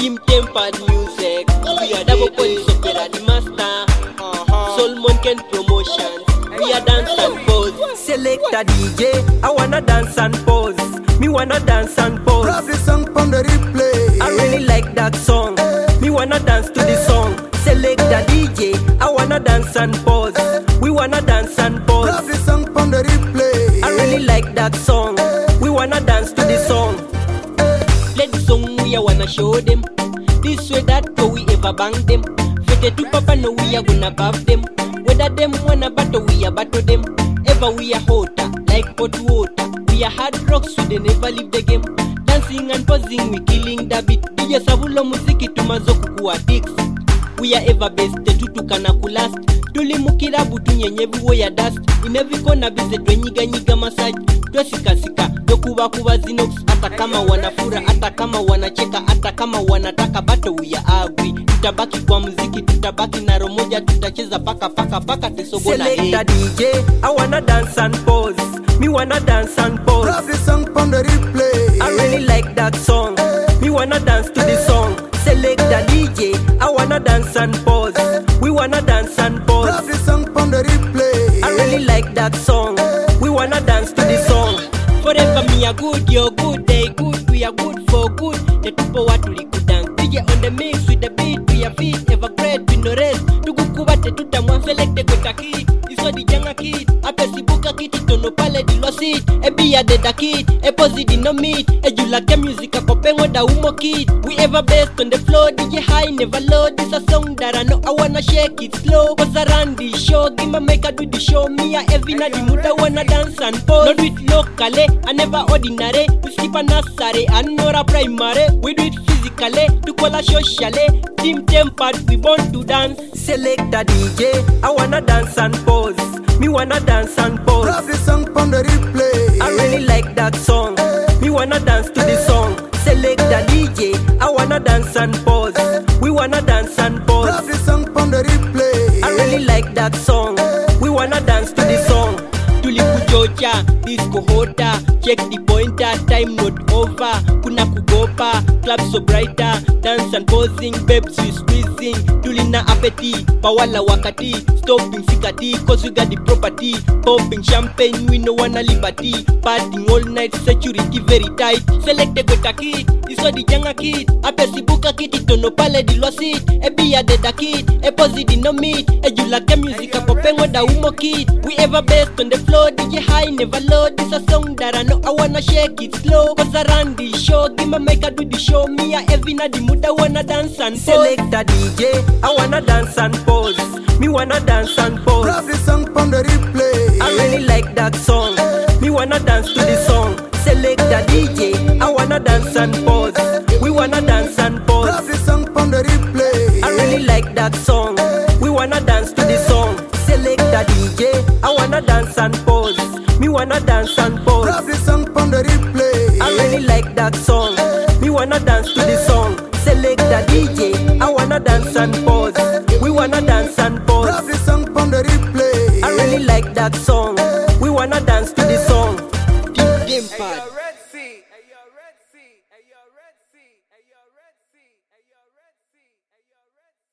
Team Tempered Music. We are Double Police Opera, the master. Solomon Ken Promotions. We are dance and pose. Select a DJ, I wanna dance and pose. Me wanna dance and pose. Grab the song from the replay. I really like that song. Me wanna dance to the song. Select a DJ, I wanna dance and pose. We wanna dance and pose. Grab the song from the replay. I really like that song. We wanna dance to the song. Play the song, we wanna show them. This way, that way, we ever bang them. Fete to papa, no, we are gonna buff them. Whether them wanna battle, we are battle them. Ever we are hotter, like hot water. We are hard rocks, so they never leave the game. Dancing and posing, we killing the beat. DJ Savulo muziki tumazoku kuwa dicks. We are ever best, tutukana kulast. Tulimukira butu nyenyevu ya dust. In every corner bize twenyiga nyiga massage. Twesikasika, yokuba kuba zinox. Hata kama wanafura, hata kama wanacheka, hata kama wanataka battle, we are agree. Tutabaki kwa muziki, tutabaki na romoja, tutacheza paka tesogona. Select a DJ, I wanna dance and pose. Me wanna dance and pose. Grab the song from the replay. I really like that song. Me wanna dance to the song. Select a DJ, I wanna dance and pose. We wanna dance and pose. Grab the song from the replay. I really like that song. We wanna dance to the song. Forever me a good, you're good, they good, we are good for good. The people what to good dance. DJ on the mix with the beat, we are fit, ever great, we no rest. Tukukubate tutamwa select the gota kid. Iso di janga kid, ape sibuka kiti tono pale di losit. Ebi ya deda kid, posi di no meet. Jula ke music akopengo da umo kid. We ever best on the floor, DJ high, never low. This a song that I know I wanna shake it slow. Cause around the show, give me make a do the show. Me a every na di muda wanna dance and pose. Not with locally, I never ordinary. We skip a nursery and not a primary. We do it physically, to call a socially. Team Tempered, we born to dance. Select a DJ, I wanna dance and pose. Me wanna dance and pose. Grab the song from the replay. I really like that song. Me wanna dance to the song. Select a DJ, I wanna dance and pose. We wanna dance and pose. Grab the song from the replay. I really like that song. We wanna dance to the song. Tulikujoja, disco hota. Check the pointer, time not over. Kuna kugopa, club so brighter. Dance and posing, babes we squeezing. Tulina appetite, pawala wakati. Stopping sikati, cause we got the property. Popping champagne, we no wanna liberty. Partying all night, security very tight. Select the gota kid, iso di janga kid. Ape sibuka kiti tono pale di losit. Ebi ya deda kid, posi di no meet. Jula ke music akopengo da umo kid. We ever best on the floor, DJ high, never low. This a song that I know I wanna shake it slow. Cause around the show, give me make a do the show. Me a every na di muda wanna dance and pose. Select a DJ, I wanna dance and pose. Me wanna dance and pose. Grab the song from the replay. I really like that song. Me wanna dance to the song. Select a DJ, I wanna dance and pose. We wanna dance and pose. Grab the song from the replay. I really like that song. We wanna dance to the song. Select a DJ, I wanna dance and pose. Me wanna dance and pose. Grab the song from the replay. I really like that song. Me wanna dance to the song. Select a DJ, I wanna dance and pose. We wanna dance and pose. Grab the song from the replay. I really like that song. We wanna dance.